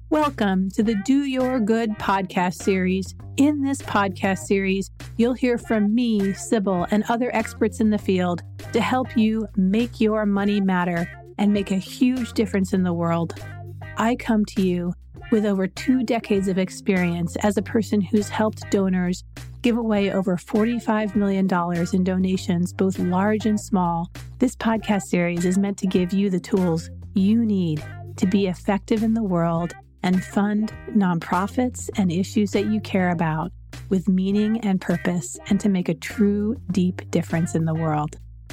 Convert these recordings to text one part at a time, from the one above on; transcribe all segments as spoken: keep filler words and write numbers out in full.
Welcome to the Do Your Good podcast series. In this podcast series, you'll hear from me, Sybil, and other experts in the field to help you make your money matter and make a huge difference in the world. I come to you with over two decades of experience as a person who's helped donors give away over forty-five million dollars in donations, both large and small. This podcast series is meant to give you the tools you need to be effective in the world and fund nonprofits and issues that you care about with meaning and purpose, and to make a true, deep difference in the world.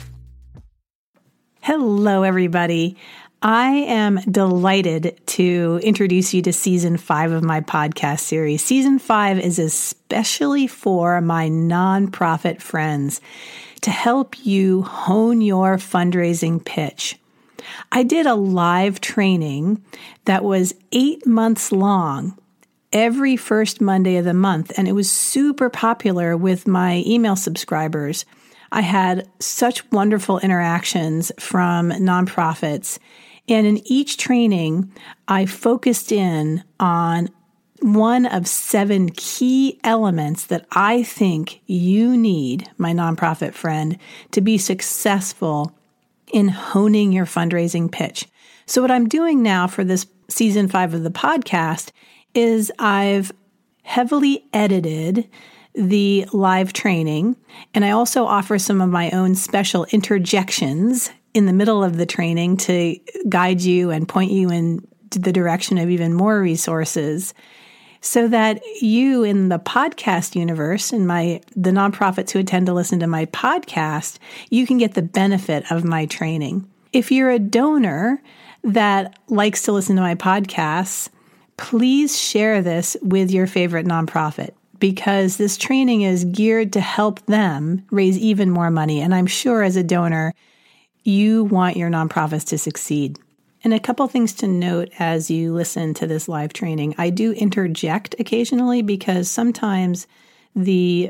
Hello, everybody. I am delighted to introduce you to season five of my podcast series. Season five is especially for my nonprofit friends to help you hone your fundraising pitch. I did a live training that was eight months long every first Monday of the month, and it was super popular with my email subscribers. I had such wonderful interactions from nonprofits, and in each training, I focused in on one of seven key elements that I think you need, my nonprofit friend, to be successful in honing your fundraising pitch. So what I'm doing now for this season five of the podcast is I've heavily edited the live training, and I also offer some of my own special interjections in the middle of the training to guide you and point you in the direction of even more resources, so that you in the podcast universe, in my the nonprofits who attend to listen to my podcast, you can get the benefit of my training. If you're a donor that likes to listen to my podcasts, please share this with your favorite nonprofit, because this training is geared to help them raise even more money. And I'm sure as a donor, you want your nonprofits to succeed. And a couple things to note as you listen to this live training. I do interject occasionally because sometimes the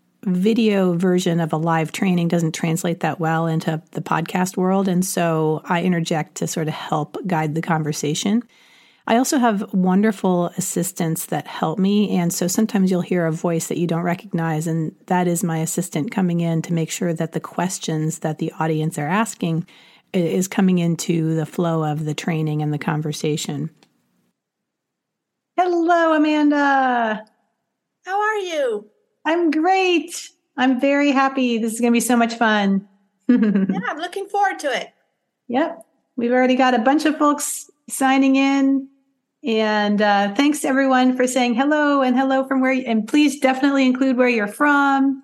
video version of a live training doesn't translate that well into the podcast world. And so I interject to sort of help guide the conversation. I also have wonderful assistants that help me. And so sometimes you'll hear a voice that you don't recognize. And that is my assistant coming in to make sure that the questions that the audience are asking is coming into the flow of the training and the conversation. Hello, Amanda. How are you? I'm great. I'm very happy. This is going to be so much fun. Yeah, I'm looking forward to it. Yep. We've already got a bunch of folks signing in. And uh, thanks to everyone for saying hello and hello from where you, and please definitely include where you're from.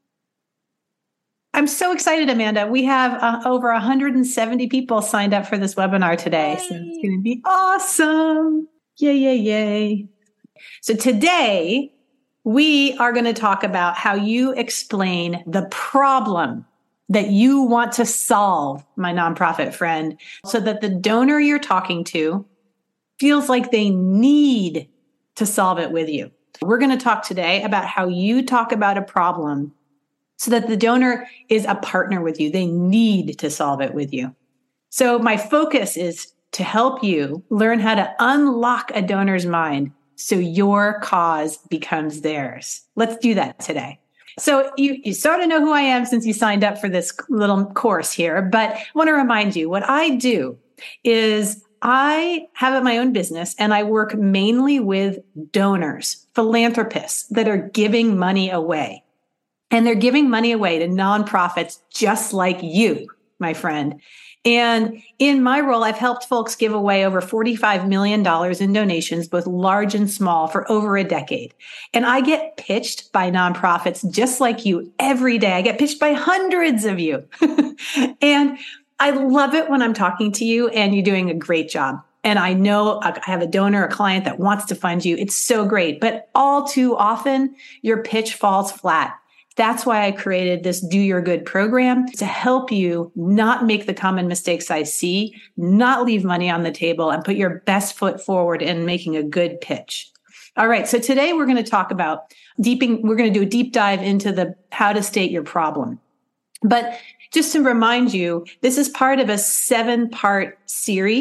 I'm so excited, Amanda. We have uh, over one hundred seventy people signed up for this webinar today. Yay. So it's going to be awesome. Yay, yay, yay. So today we are going to talk about how you explain the problem that you want to solve, my nonprofit friend, so that the donor you're talking to feels like they need to solve it with you. We're going to talk today about how you talk about a problem so that the donor is a partner with you. They need to solve it with you. So my focus is to help you learn how to unlock a donor's mind so your cause becomes theirs. Let's do that today. So you, you sort of know who I am since you signed up for this little course here, but I want to remind you what I do is I have my own business and I work mainly with donors, philanthropists that are giving money away. And they're giving money away to nonprofits just like you, my friend. And in my role, I've helped folks give away over forty-five million dollars in donations, both large and small, for over a decade. And I get pitched by nonprofits just like you every day. I get pitched by hundreds of you. And I love it when I'm talking to you and you're doing a great job. And I know I have a donor, a client that wants to fund you. It's so great. But all too often, your pitch falls flat. That's why I created this Do Your Good program, to help you not make the common mistakes I see, not leave money on the table, and put your best foot forward in making a good pitch. All right. So today we're going to talk about deeping, we're going to do a deep dive into the how to state your problem. But just to remind you, this is part of a seven part series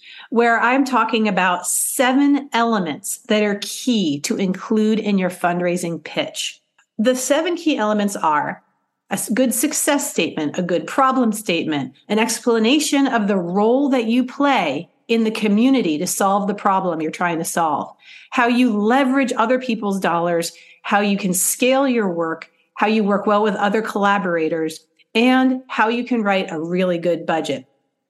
where I'm talking about seven elements that are key to include in your fundraising pitch. The seven key elements are a good success statement, a good problem statement, an explanation of the role that you play in the community to solve the problem you're trying to solve, how you leverage other people's dollars, how you can scale your work, how you work well with other collaborators, and how you can write a really good budget.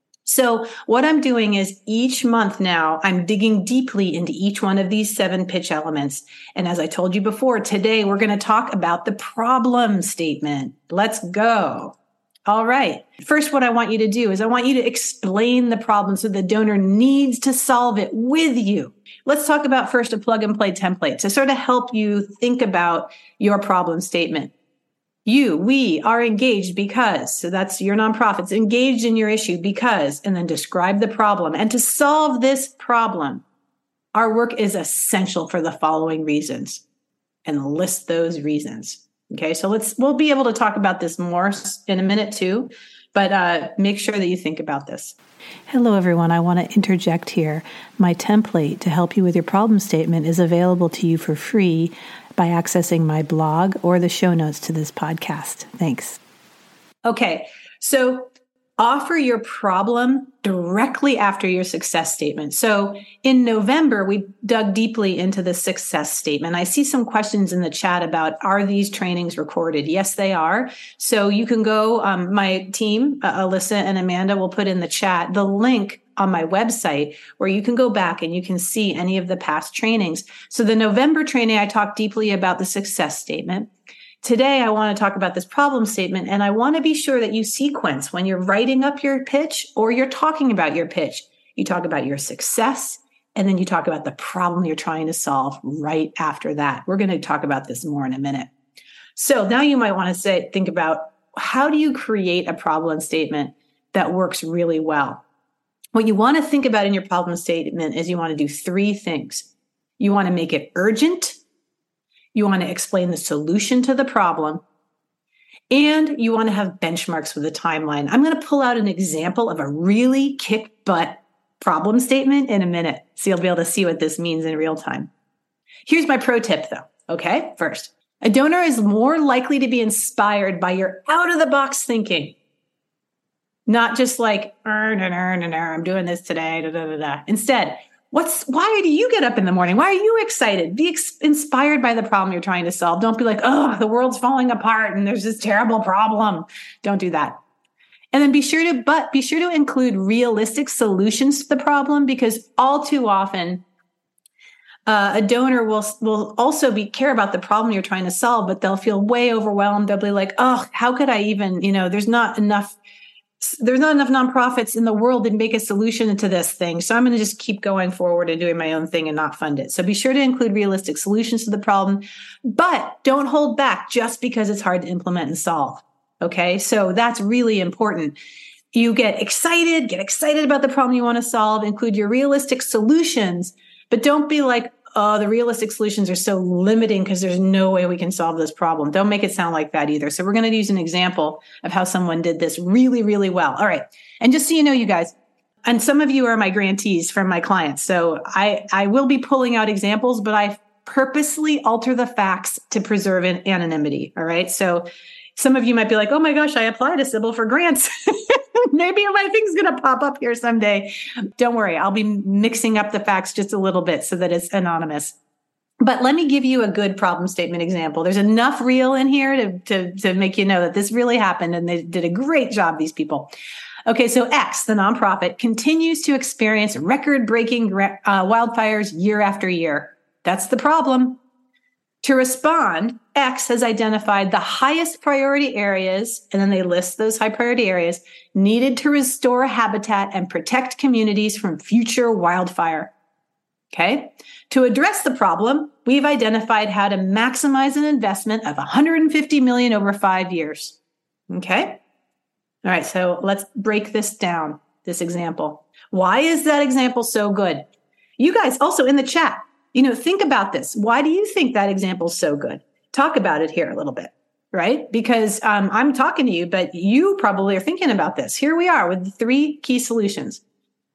So what I'm doing is each month now, I'm digging deeply into each one of these seven pitch elements. And as I told you before, today we're going to talk about the problem statement. Let's go. All right. First, what I want you to do is I want you to explain the problem so the donor needs to solve it with you. Let's talk about first a plug and play template to sort of help you think about your problem statement. You, we are engaged because, so that's your nonprofit's engaged in your issue because, and then describe the problem. And to solve this problem, our work is essential for the following reasons, and list those reasons. Okay, so let's, we'll be able to talk about this more in a minute too, but uh, make sure that you think about this. Hello, everyone. I want to interject here. My template to help you with your problem statement is available to you for free by accessing my blog or the show notes to this podcast. Thanks. Okay, so offer your problem directly after your success statement. So in November, we dug deeply into the success statement. I see some questions in the chat about, are these trainings recorded? Yes, they are. So you can go, um, my team, uh, Alyssa and Amanda will put in the chat the link on my website where you can go back and you can see any of the past trainings. So the November training, I talked deeply about the success statement. Today, I want to talk about this problem statement, and I want to be sure that you sequence when you're writing up your pitch or you're talking about your pitch. You talk about your success, and then you talk about the problem you're trying to solve right after that. We're going to talk about this more in a minute. So now you might want to say, think about, how do you create a problem statement that works really well? What you want to think about in your problem statement is you want to do three things. You want to make it urgent. You want to explain the solution to the problem, and you want to have benchmarks with a timeline. I'm going to pull out an example of a really kick butt problem statement in a minute, so you'll be able to see what this means in real time. Here's my pro tip though. Okay. First, a donor is more likely to be inspired by your out of the box thinking, not just like, I'm doing this today. Da, da, da, da. Instead, What's, why do you get up in the morning? Why are you excited? Be ex- inspired by the problem you're trying to solve. Don't be like, oh, the world's falling apart and there's this terrible problem. Don't do that. And then be sure to, but be sure to include realistic solutions to the problem, because all too often, uh, a donor will, will also be care about the problem you're trying to solve, but they'll feel way overwhelmed. They'll be like, oh, how could I even, you know, there's not enough There's not enough nonprofits in the world to make a solution to this thing. So I'm going to just keep going forward and doing my own thing and not fund it. So be sure to include realistic solutions to the problem, but don't hold back just because it's hard to implement and solve. Okay. So that's really important. You get excited, get excited about the problem you want to solve, include your realistic solutions, but don't be like, oh, the realistic solutions are so limiting because there's no way we can solve this problem. Don't make it sound like that either. So we're going to use an example of how someone did this really, really well. All right. And just so you know, you guys, and some of you are my grantees from my clients. So I, I will be pulling out examples, but I purposely alter the facts to preserve an anonymity. All right. So some of you might be like, oh my gosh, I applied to Sybil for grants. Maybe my thing's going to pop up here someday. Don't worry. I'll be mixing up the facts just a little bit so that it's anonymous. But let me give you a good problem statement example. There's enough real in here to, to, to make you know that this really happened and they did a great job, these people. Okay, so X, the nonprofit, continues to experience record-breaking uh, wildfires year after year. That's the problem. To respond, X has identified the highest priority areas, and then they list those high priority areas needed to restore habitat and protect communities from future wildfire. Okay. To address the problem, we've identified how to maximize an investment of one hundred fifty million dollars over five years. Okay. All right. So let's break this down, this example. Why is that example so good? You guys also in the chat, you know, think about this. Why do you think that example is so good? Talk about it here a little bit, right? Because um, I'm talking to you, but you probably are thinking about this. Here we are with the three key solutions.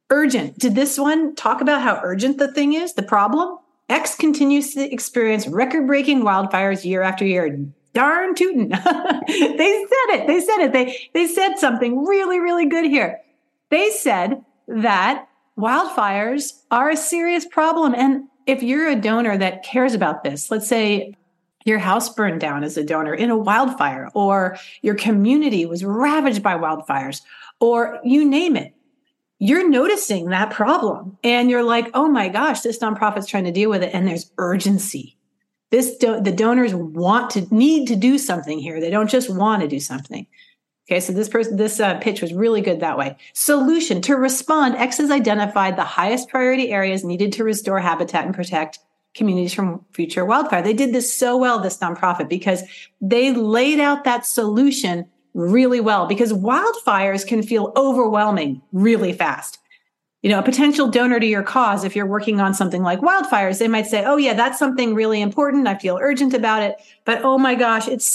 Urgent. Did this one talk about how urgent the thing is, the problem? X continues to experience record-breaking wildfires year after year. Darn tootin'. They said it. They said it. They, they said something really, really good here. They said that wildfires are a serious problem. And if you're a donor that cares about this, let's say your house burned down as a donor in a wildfire, or your community was ravaged by wildfires, or you name it, you're noticing that problem and you're like, oh my gosh, this nonprofit's trying to deal with it. And there's urgency. This do- the donors want to need to do something here. They don't just want to do something. Okay, so this person, this uh, pitch was really good that way. Solution: to respond, X has identified the highest priority areas needed to restore habitat and protect communities from future wildfire. They did this so well, this nonprofit, because they laid out that solution really well, because wildfires can feel overwhelming really fast. You know, a potential donor to your cause, if you're working on something like wildfires, they might say, oh yeah, that's something really important. I feel urgent about it, but oh my gosh, it's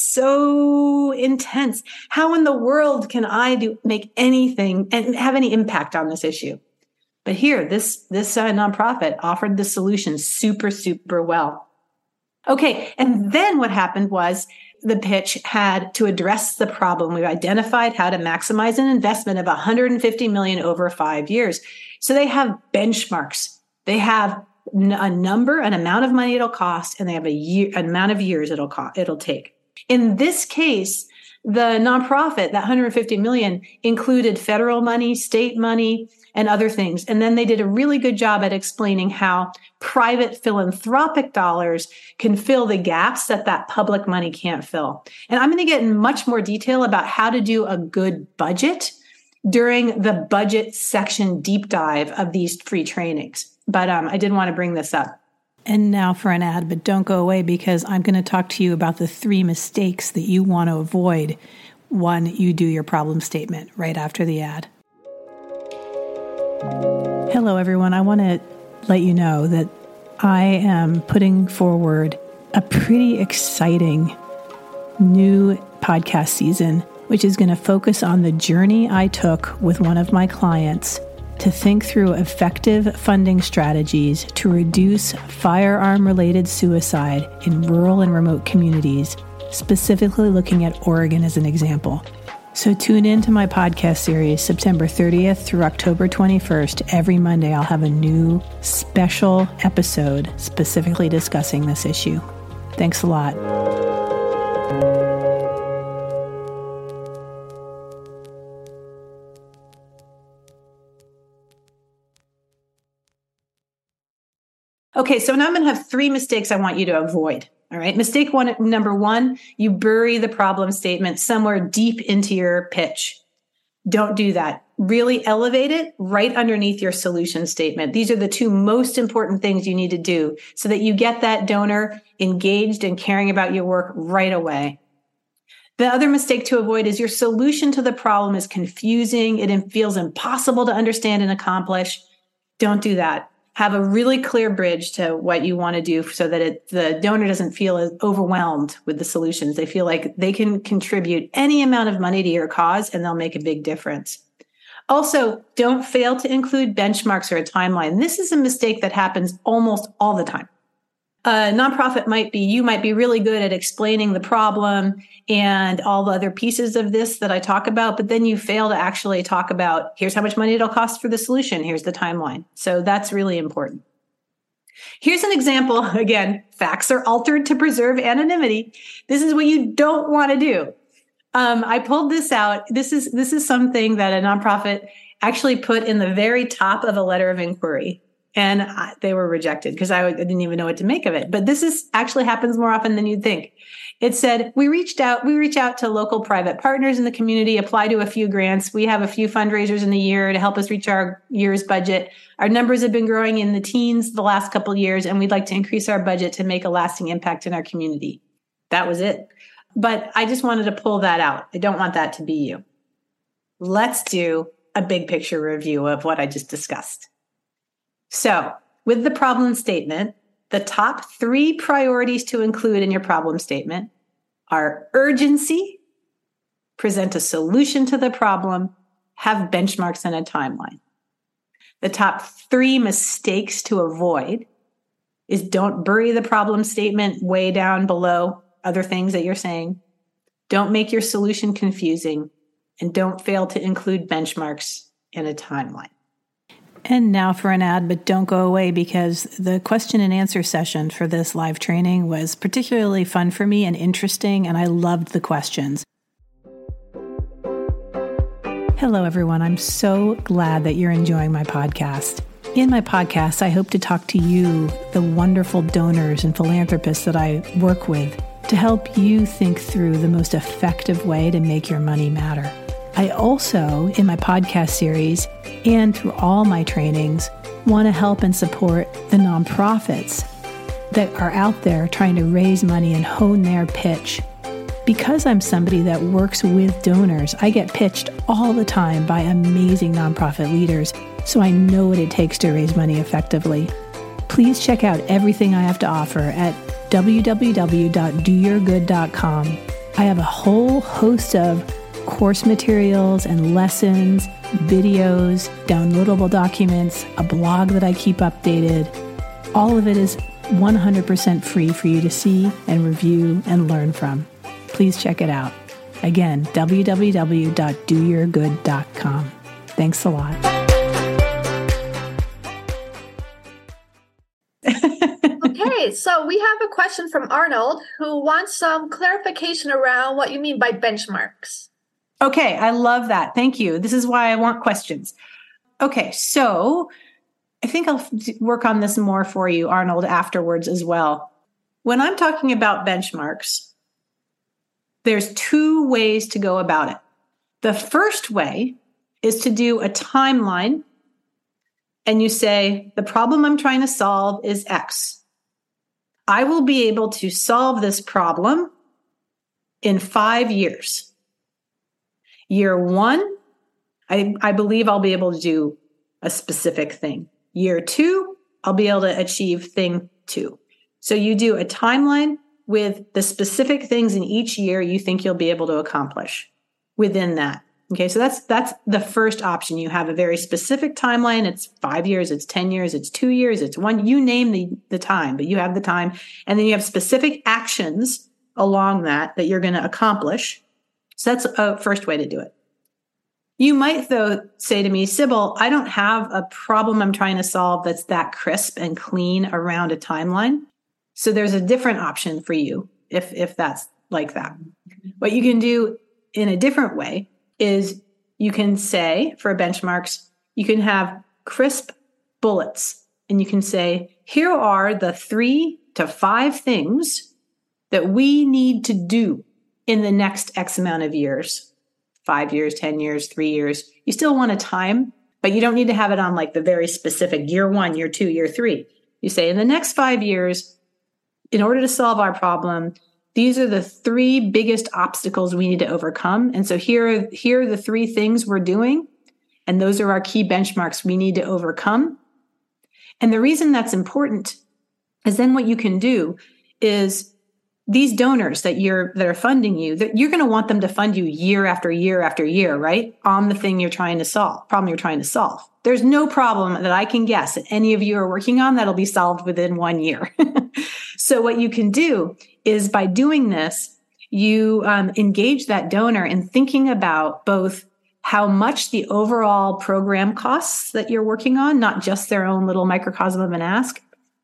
so intense. How in the world can I do make anything and have any impact on this issue? But here, this, this uh, nonprofit offered the solution super, super well. Okay, and then what happened was the pitch had to address the problem. We've identified how to maximize an investment of one hundred fifty million dollars over five years. So they have benchmarks. They have n- a number, an amount of money it'll cost, and they have a year, an amount of years it'll co- it'll take. In this case, the nonprofit, that one hundred fifty million dollars, included federal money, state money, and other things. And then they did a really good job at explaining how private philanthropic dollars can fill the gaps that that public money can't fill. And I'm going to get in much more detail about how to do a good budget during the budget section deep dive of these free trainings. But um, I did want to bring this up. And now for an ad, but don't go away, because I'm going to talk to you about the three mistakes that you want to avoid when you do your problem statement right after the ad. Hello, everyone. I want to let you know that I am putting forward a pretty exciting new podcast season, which is going to focus on the journey I took with one of my clients to think through effective funding strategies to reduce firearm-related suicide in rural and remote communities, specifically looking at Oregon as an example. So tune in to my podcast series September thirtieth through October twenty-first. Every Monday, I'll have a new special episode specifically discussing this issue. Thanks a lot. Okay, so now I'm going to have three mistakes I want you to avoid. All right. Mistake one, number one, you bury the problem statement somewhere deep into your pitch. Don't do that. Really elevate it right underneath your solution statement. These are the two most important things you need to do so that you get that donor engaged and caring about your work right away. The other mistake to avoid is your solution to the problem is confusing. It feels impossible to understand and accomplish. Don't do that. Have a really clear bridge to what you want to do so that it, the donor doesn't feel as overwhelmed with the solutions. They feel like they can contribute any amount of money to your cause and they'll make a big difference. Also, don't fail to include benchmarks or a timeline. This is a mistake that happens almost all the time. A nonprofit might be, you might be really good at explaining the problem and all the other pieces of this that I talk about, but then you fail to actually talk about, here's how much money it'll cost for the solution. Here's the timeline. So that's really important. Here's an example. Again, facts are altered to preserve anonymity. This is what you don't want to do. Um, I pulled this out. This is, this is something that a nonprofit actually put in the very top of a letter of inquiry. And I, they were rejected because I, I didn't even know what to make of it. But this is actually happens more often than you'd think. It said, we reached out, we reach out to local private partners in the community, apply to a few grants. We have a few fundraisers in the year to help us reach our year's budget. Our numbers have been growing in the teens the last couple of years, and we'd like to increase our budget to make a lasting impact in our community. That was it. But I just wanted to pull that out. I don't want that to be you. Let's do a big picture review of what I just discussed. So with the problem statement, the top three priorities to include in your problem statement are urgency, present a solution to the problem, have benchmarks and a timeline. The top three mistakes to avoid is don't bury the problem statement way down below other things that you're saying. Don't make your solution confusing, and don't fail to include benchmarks in a timeline. And now for an ad, but don't go away, because the question and answer session for this live training was particularly fun for me and interesting, and I loved the questions. Hello, everyone. I'm so glad that you're enjoying my podcast. In my podcast, I hope to talk to you, the wonderful donors and philanthropists that I work with, to help you think through the most effective way to make your money matter. I also, in my podcast series and through all my trainings, want to help and support the nonprofits that are out there trying to raise money and hone their pitch. Because I'm somebody that works with donors, I get pitched all the time by amazing nonprofit leaders, so I know what it takes to raise money effectively. Please check out everything I have to offer at w w w dot do your good dot com. I have a whole host of course materials and lessons, videos, downloadable documents, a blog that I keep updated. All of it is one hundred percent free for you to see and review and learn from. Please check it out. Again, w w w dot do your good dot com. Thanks a lot. Okay, so we have a question from Arnold who wants some clarification around what you mean by benchmarks. Okay, I love that. Thank you. This is why I want questions. Okay, so I think I'll work on this more for you, Arnold, afterwards as well. When I'm talking about benchmarks, there's two ways to go about it. The first way is to do a timeline, and you say, the problem I'm trying to solve is X. I will be able to solve this problem in five years. Year one, I, I believe I'll be able to do a specific thing. Year two, I'll be able to achieve thing two. So you do a timeline with the specific things in each year you think you'll be able to accomplish within that. Okay, so that's that's the first option. You have a very specific timeline. It's five years, it's ten years, it's two years, it's one. You name the, the time, but you have the time. And then you have specific actions along that that you're going to accomplish. So that's a first way to do it. You might, though, say to me, Sybil, I don't have a problem I'm trying to solve that's that crisp and clean around a timeline. So there's a different option for you if, if that's like that. What you can do in a different way is you can say, for benchmarks, you can have crisp bullets, and you can say, here are the three to five things that we need to do in the next X amount of years, five years, ten years, three years. You still want a time, but you don't need to have it on like the very specific year one, year two, year three. You say in the next five years, in order to solve our problem, these are the three biggest obstacles we need to overcome. And so here, here are the three things we're doing. And those are our key benchmarks we need to overcome. And the reason that's important is then what you can do is these donors that you're that are funding you, that you're going to want them to fund you year after year after year, right? On the thing you're trying to solve, problem you're trying to solve. There's no problem that I can guess that any of you are working on that'll be solved within one year. So what you can do is by doing this, you um, engage that donor in thinking about both how much the overall program costs that you're working on, not just their own little microcosm of an ask.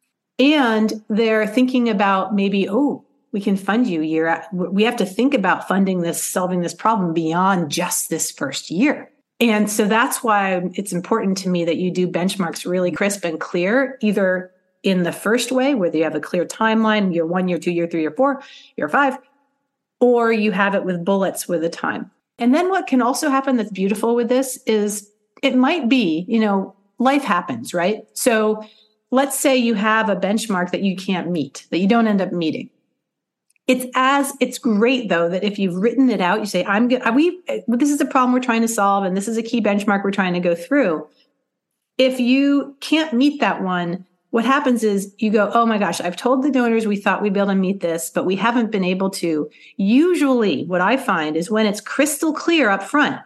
And they're thinking about maybe, oh, we can fund you year. We have to think about funding this, solving this problem beyond just this first year. And so that's why it's important to me that you do benchmarks really crisp and clear, either in the first way, whether you have a clear timeline, year one, year two, year three, year four, year five, or you have it with bullets with a time. And then what can also happen that's beautiful with this is it might be, you know, life happens, right? So let's say you have a benchmark that you can't meet, that you don't end up meeting. It's as it's great though that if you've written it out, you say, "I'm good. We this is a problem we're trying to solve, and this is a key benchmark we're trying to go through." If you can't meet that one, what happens is you go, "Oh my gosh, I've told the donors we thought we'd be able to meet this, but we haven't been able to." Usually, what I find is when it's crystal clear up front,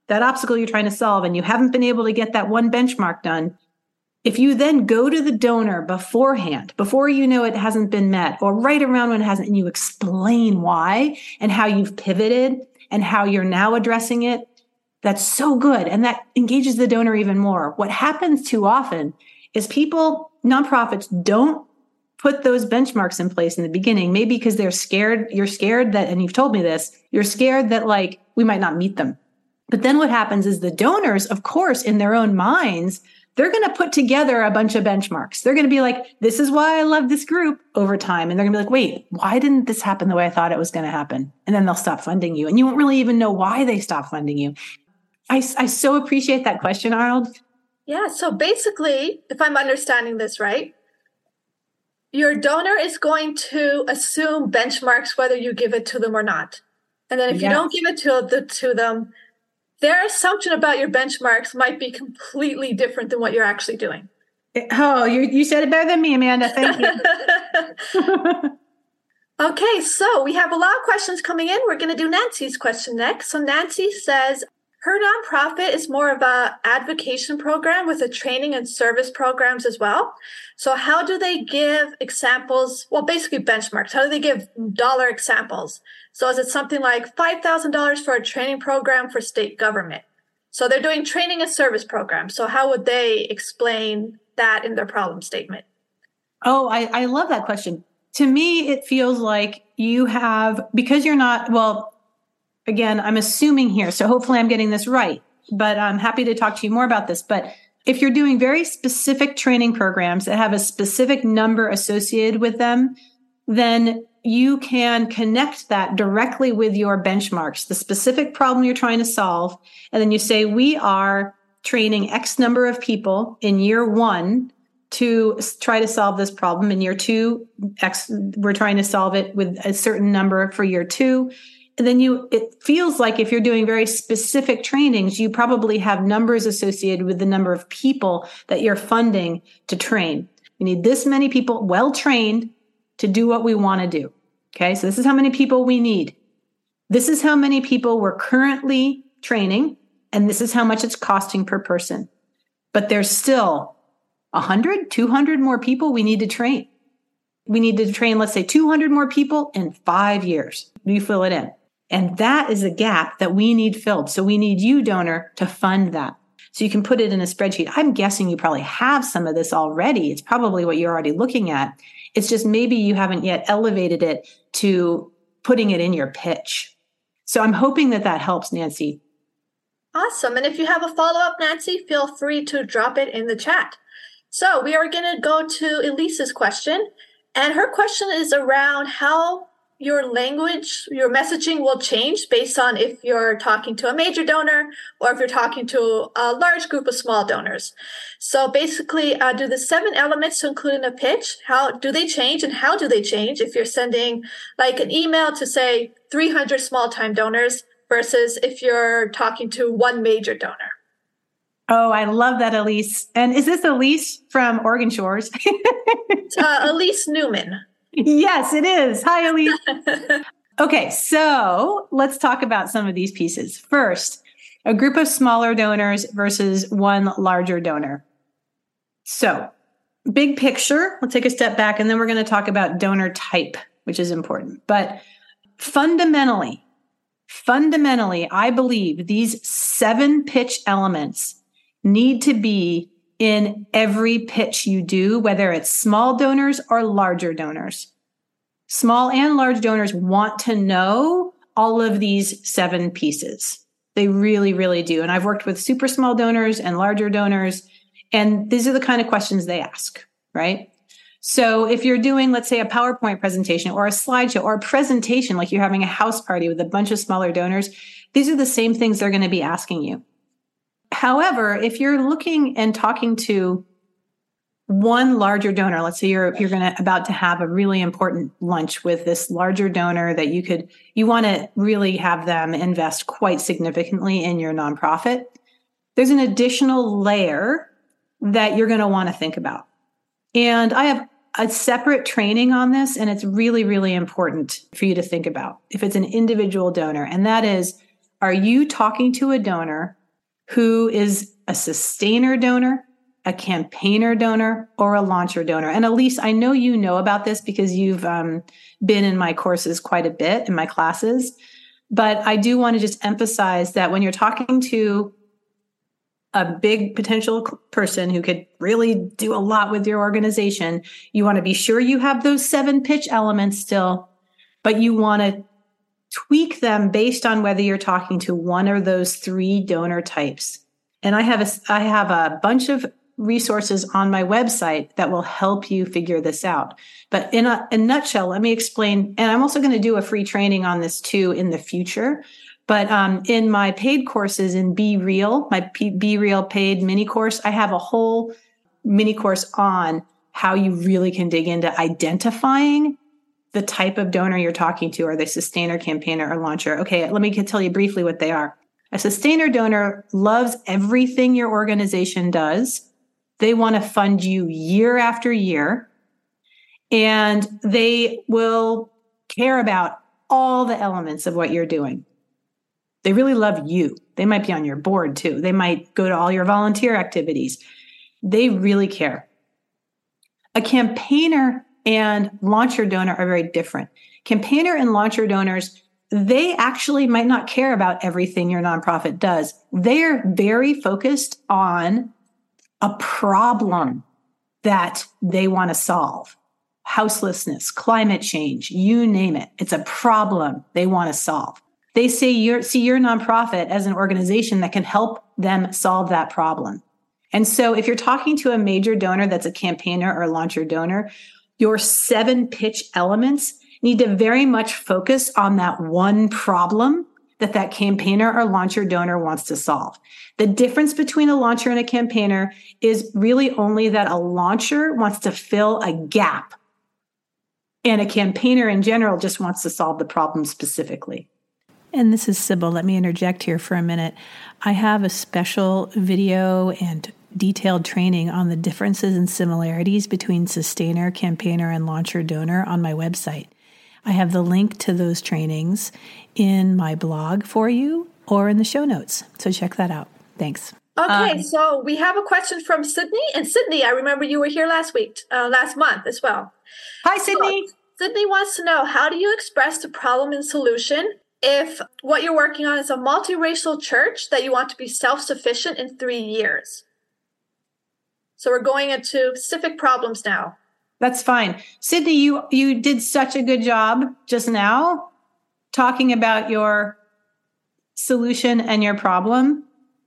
that obstacle you're trying to solve, and you haven't been able to get that one benchmark done, if you then go to the donor beforehand, before you know it hasn't been met, or right around when it hasn't, and you explain why and how you've pivoted and how you're now addressing it, that's so good. And that engages the donor even more. What happens too often is people, nonprofits, don't put those benchmarks in place in the beginning, maybe because they're scared. You're scared that, and you've told me this, you're scared that like we might not meet them. But then what happens is the donors, of course, in their own minds, they're going to put together a bunch of benchmarks. They're going to be like, this is why I love this group over time. And they're going to be like, wait, why didn't this happen the way I thought it was going to happen? And then they'll stop funding you. And you won't really even know why they stopped funding you. I, I so appreciate that question, Arnold. Yeah. So basically, if I'm understanding this right, your donor is going to assume benchmarks whether you give it to them or not. And then if yes. you don't give it to, the, to them, their assumption about your benchmarks might be completely different than what you're actually doing. Oh, you you said it better than me, Amanda. Thank you. Okay, so we have a lot of questions coming in. We're going to do Nancy's question next. So Nancy says her nonprofit is more of a advocation program with a training and service programs as well. So how do they give examples? Well, basically benchmarks. How do they give dollar examples? So is it something like five thousand dollars for a training program for state government? So they're doing training and service programs. So how would they explain that in their problem statement? Oh, I, I love that question. To me, it feels like you have, because you're not, well, again, I'm assuming here, so hopefully I'm getting this right, but I'm happy to talk to you more about this. But if you're doing very specific training programs that have a specific number associated with them, then you can connect that directly with your benchmarks, the specific problem you're trying to solve. And then you say, we are training X number of people in year one to try to solve this problem. In year two, X, we're trying to solve it with a certain number for year two. And then you, it feels like if you're doing very specific trainings, you probably have numbers associated with the number of people that you're funding to train. You need this many people well-trained to do what we want to do. Okay, so this is how many people we need. This is how many people we're currently training, and this is how much it's costing per person. But there's still one hundred, two hundred more people we need to train. We need to train, let's say, two hundred more people in five years. You fill it in. And that is a gap that we need filled. So we need you, donor, to fund that. So you can put it in a spreadsheet. I'm guessing you probably have some of this already. It's probably what you're already looking at. It's just maybe you haven't yet elevated it to putting it in your pitch. So I'm hoping that that helps, Nancy. Awesome. And if you have a follow-up, Nancy, feel free to drop it in the chat. So we are going to go to Elise's question. And her question is around how your language, your messaging will change based on if you're talking to a major donor or if you're talking to a large group of small donors. So basically, uh, do the seven elements to include in a pitch, how do they change and how do they change if you're sending like an email to say three hundred small-time donors versus if you're talking to one major donor? Oh, I love that, Elise. And is this Elise from Oregon Shores? uh, Elise Newman. Yes, it is. Hi, Elise. Okay, so let's talk about some of these pieces. First, a group of smaller donors versus one larger donor. So, big picture, we'll take a step back and then we're going to talk about donor type, which is important. But fundamentally, fundamentally, I believe these seven pitch elements need to be in every pitch you do, whether it's small donors or larger donors. Small and large donors want to know all of these seven pieces. They really, really do. And I've worked with super small donors and larger donors, and these are the kind of questions they ask, right? So if you're doing, let's say, a PowerPoint presentation or a slideshow or a presentation, like you're having a house party with a bunch of smaller donors, these are the same things they're going to be asking you. However, if you're looking and talking to one larger donor, let's say you're you're going to about to have a really important lunch with this larger donor that you could you want to really have them invest quite significantly in your nonprofit, there's an additional layer that you're going to want to think about. And I have a separate training on this, and it's really, really important for you to think about if it's an individual donor. And that is, are you talking to a donor who is a sustainer donor, a campaigner donor, or a launcher donor? And Elise, I know you know about this because you've um, been in my courses quite a bit, in my classes. But I do want to just emphasize that when you're talking to a big potential person who could really do a lot with your organization, you want to be sure you have those seven pitch elements still, but you want to tweak them based on whether you're talking to one of those three donor types. And I have a, I have a bunch of resources on my website that will help you figure this out. But in a, a nutshell, let me explain. And I'm also going to do a free training on this too in the future. But um, in my paid courses in Be Real, my P- Be Real paid mini course, I have a whole mini course on how you really can dig into identifying the type of donor you're talking to. Are they sustainer, campaigner, or launcher? Okay, let me tell you briefly what they are. A sustainer donor loves everything your organization does. They want to fund you year after year, and they will care about all the elements of what you're doing. They really love you. They might be on your board too. They might go to all your volunteer activities. They really care. A campaigner and launcher donor are very different. Campaigner and launcher donors, they actually might not care about everything your nonprofit does. They're very focused on a problem that they want to solve. Houselessness, climate change, you name it. It's a problem they want to solve. They say you're, see your nonprofit as an organization that can help them solve that problem. And so if you're talking to a major donor that's a campaigner or a launcher donor, your seven pitch elements need to very much focus on that one problem that that campaigner or launcher donor wants to solve. The difference between a launcher and a campaigner is really only that a launcher wants to fill a gap, and a campaigner in general just wants to solve the problem specifically. And this is Sybil. Let me interject here for a minute. I have a special video and detailed training on the differences and similarities between sustainer, campaigner, and launcher donor on my website. I have the link to those trainings in my blog for you or in the show notes. So check that out. Thanks. Okay, Um, so we have a question from Sydney. And Sydney, I remember you were here last week, uh, last month as well. Hi, Sydney. So, Sydney wants to know, how do you express the problem and solution if what you're working on is a multiracial church that you want to be self-sufficient in three years? So we're going into specific problems now. That's fine. Sydney, you, you did such a good job just now talking about your solution and your problem.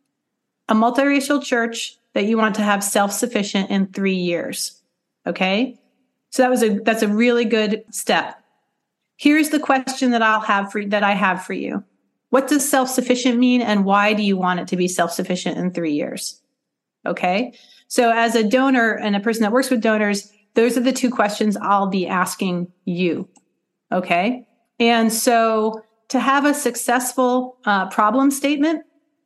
A multiracial church that you want to have self-sufficient in three years. Okay? So that was a, that's a really good step. Here's the question that I'll have for, that I have for you. What does self-sufficient mean, and why do you want it to be self-sufficient in three years? Okay. So as a donor and a person that works with donors, those are the two questions I'll be asking you. Okay. And so to have a successful uh, problem statement,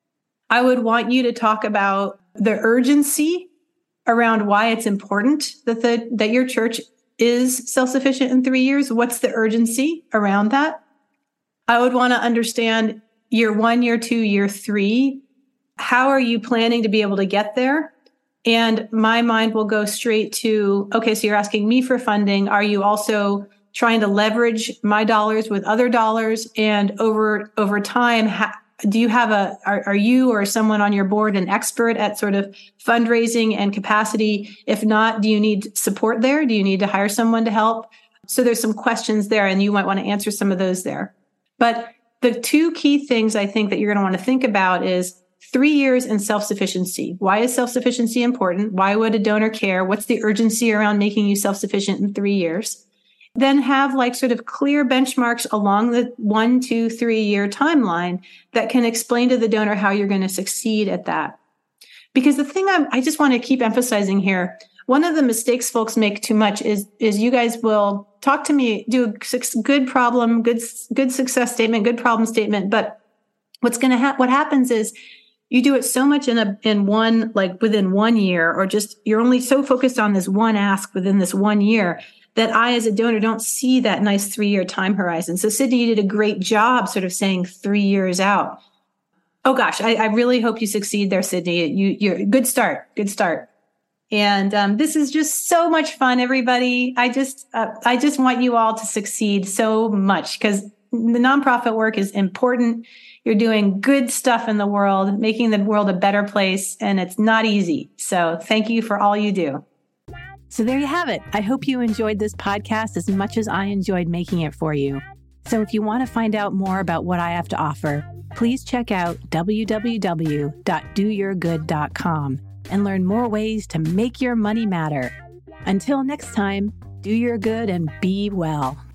I would want you to talk about the urgency around why it's important that the, that your church is self-sufficient in three years. What's the urgency around that? I would want to understand year one, year two, year three. How are you planning to be able to get there? And my mind will go straight to, okay, so you're asking me for funding. Are you also trying to leverage my dollars with other dollars? And over, over time, ha- do you have a, are, are you or someone on your board an expert at sort of fundraising and capacity? If not, do you need support there? Do you need to hire someone to help? So there's some questions there, and you might want to answer some of those there. But the two key things I think that you're going to want to think about is three years and self-sufficiency. Why is self-sufficiency important? Why would a donor care? What's the urgency around making you self-sufficient in three years? Then have like sort of clear benchmarks along the one, two, three year timeline that can explain to the donor how you're going to succeed at that. Because the thing I'm, I just want to keep emphasizing here, one of the mistakes folks make too much is, is you guys will talk to me, do a good problem, good, good success statement, good problem statement. But what's going to happen, what happens is you do it so much in a, in one, like within one year, or just, you're only so focused on this one ask within this one year that I, as a donor, don't see that nice three-year time horizon. So Sydney, you did a great job sort of saying three years out. Oh gosh, I, I really hope you succeed there, Sydney. You, you're good start, good start. And um, this is just so much fun, everybody. I just, uh, I just want you all to succeed so much because the nonprofit work is important. You're doing good stuff in the world, making the world a better place, and it's not easy. So thank you for all you do. So there you have it. I hope you enjoyed this podcast as much as I enjoyed making it for you. So if you want to find out more about what I have to offer, please check out w w w dot do your good dot com and learn more ways to make your money matter. Until next time, do your good and be well.